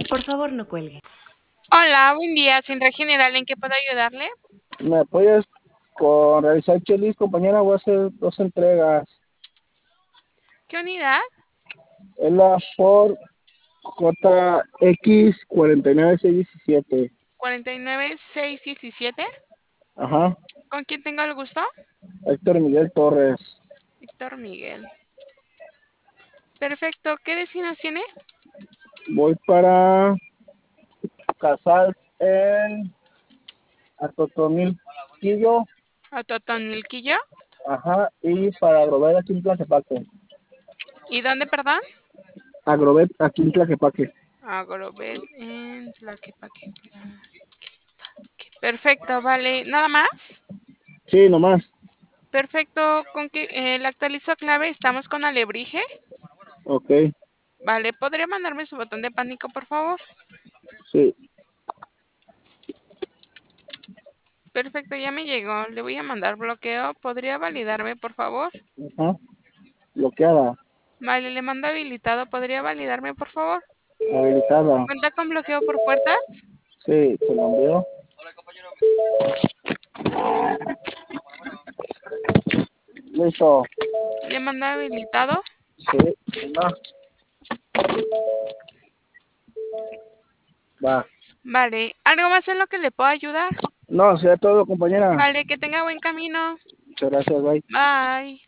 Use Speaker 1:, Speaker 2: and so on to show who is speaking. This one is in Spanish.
Speaker 1: Por favor, no cuelgue.
Speaker 2: Hola, buen día, Central General, ¿en qué puedo ayudarle?
Speaker 3: ¿Me apoyas con realizar chelis, compañera? Voy a hacer 2 entregas.
Speaker 2: ¿Qué unidad?
Speaker 3: Es la Ford JX 49617.
Speaker 2: 49617.
Speaker 3: Ajá.
Speaker 2: ¿Con quién tengo el gusto?
Speaker 3: Héctor Miguel Torres.
Speaker 2: Víctor Miguel. Perfecto, ¿qué destinos tiene?
Speaker 3: Voy para Casal en Atotonilquillo.
Speaker 2: ¿A Totonilquillo?
Speaker 3: Ajá. Y para Agrovet aquí en Tlaquepaque.
Speaker 2: ¿Y dónde, perdón?
Speaker 3: Agrovet aquí en Tlaquepaque.
Speaker 2: Agrobet en Tlaquepaque. Perfecto, vale. ¿Nada más?
Speaker 3: Sí, nomás.
Speaker 2: Perfecto, ¿con qué? Le actualizo clave, estamos con Alebrije.
Speaker 3: Ok.
Speaker 2: Vale, ¿podría mandarme su botón de pánico, por favor?
Speaker 3: Sí.
Speaker 2: Perfecto, ya me llegó. Le voy a mandar bloqueo. ¿Podría validarme, por favor?
Speaker 3: Ajá. Bloqueada.
Speaker 2: Vale, le mando habilitado. ¿Podría validarme, por favor?
Speaker 3: Habilitada.
Speaker 2: ¿Cuenta con bloqueo por puertas?
Speaker 3: Sí, se lo envió. Listo.
Speaker 2: Le mando habilitado.
Speaker 3: Sí. Va.
Speaker 2: Vale, ¿algo más en lo que le puedo ayudar?
Speaker 3: No, sea todo, compañera.
Speaker 2: Vale, que tenga buen camino.
Speaker 3: Muchas gracias, bye.
Speaker 2: Bye.